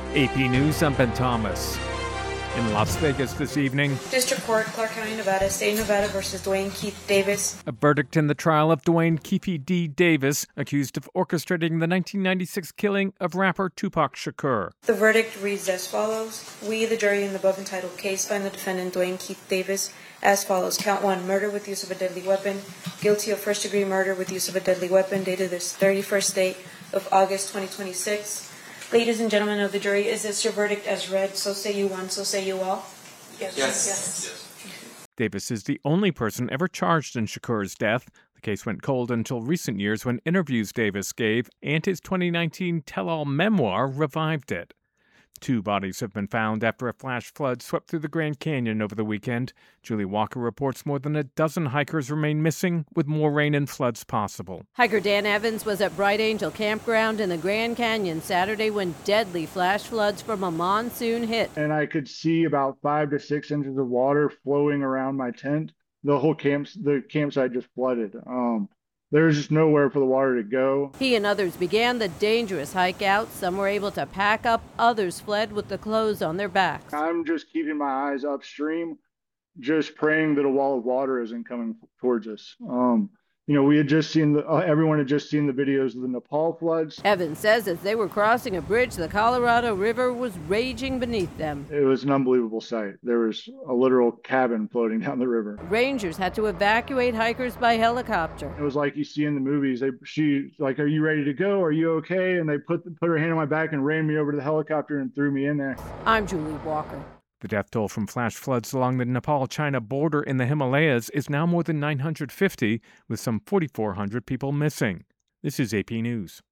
AP News, I'm Ben Thomas. In Las Vegas this evening, District Court, Clark County, Nevada, State of Nevada versus Dwayne Keith Davis. A verdict in the trial of Dwayne Keefe D. Davis, accused of orchestrating the 1996 killing of rapper Tupac Shakur. The verdict reads as follows. We, the jury in the above entitled case, find the defendant Dwayne Keith Davis as follows. Count 1, murder with use of a deadly weapon. Guilty of first-degree murder with use of a deadly weapon, dated this 31st day of August 2026. Ladies and gentlemen of the jury, is this your verdict as read? So say you one, so say you all. Yes. Davis is the only person ever charged in Shakur's death. The case went cold until recent years when interviews Davis gave and his 2019 tell-all memoir revived it. 2 bodies have been found after a flash flood swept through the Grand Canyon over the weekend. Julie Walker reports more than a dozen hikers remain missing, with more rain and floods possible. Hiker Dan Evans was at Bright Angel Campground in the Grand Canyon Saturday when deadly flash floods from a monsoon hit. And I could see about 5 to 6 inches of water flowing around my tent. The whole campsite just flooded. There was just nowhere for the water to go. He and others began the dangerous hike out. Some were able to pack up, others fled with the clothes on their backs. I'm just keeping my eyes upstream, just praying that a wall of water isn't coming towards us. We had just seen everyone had just seen the videos of the Nepal floods. Evans says as they were crossing a bridge, the Colorado River was raging beneath them. It was an unbelievable sight. There was a literal cabin floating down the river. Rangers had to evacuate hikers by helicopter. It was like you see in the movies. She like, "Are you ready to go? Are you okay?" And they put her hand on my back and ran me over to the helicopter and threw me in there. I'm Julie Walker. The death toll from flash floods along the Nepal-China border in the Himalayas is now more than 950, with some 4,400 people missing. This is AP News.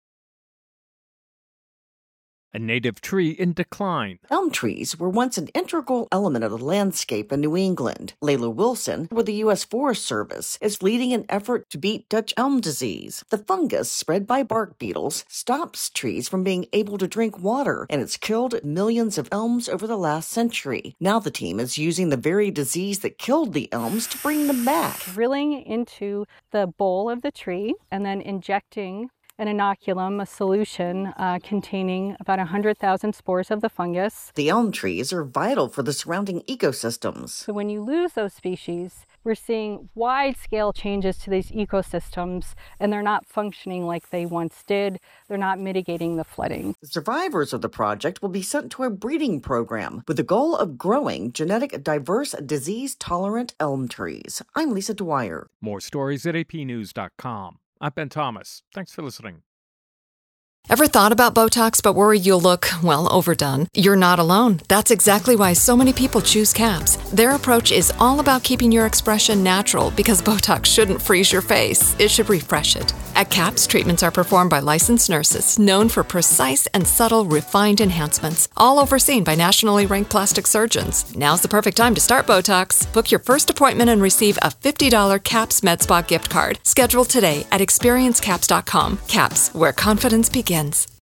A native tree in decline. Elm trees were once an integral element of the landscape in New England. Layla Wilson, with the U.S. Forest Service, is leading an effort to beat Dutch elm disease. The fungus spread by bark beetles stops trees from being able to drink water, and it's killed millions of elms over the last century. Now the team is using the very disease that killed the elms to bring them back. Drilling into the bole of the tree and then injecting an inoculum, a solution containing about 100,000 spores of the fungus. The elm trees are vital for the surrounding ecosystems. So when you lose those species, we're seeing wide-scale changes to these ecosystems, and they're not functioning like they once did. They're not mitigating the flooding. The survivors of the project will be sent to a breeding program with the goal of growing genetic diverse, disease-tolerant elm trees. I'm Lisa Dwyer. More stories at apnews.com. I'm Ben Thomas. Thanks for listening. Ever thought about Botox but worried you'll look, well, overdone? You're not alone. That's exactly why so many people choose CAPS. Their approach is all about keeping your expression natural because Botox shouldn't freeze your face. It should refresh it. At CAPS, treatments are performed by licensed nurses known for precise and subtle refined enhancements, all overseen by nationally ranked plastic surgeons. Now's the perfect time to start Botox. Book your first appointment and receive a $50 CAPS MedSpa gift card. Schedule today at experiencecaps.com. CAPS, where confidence begins.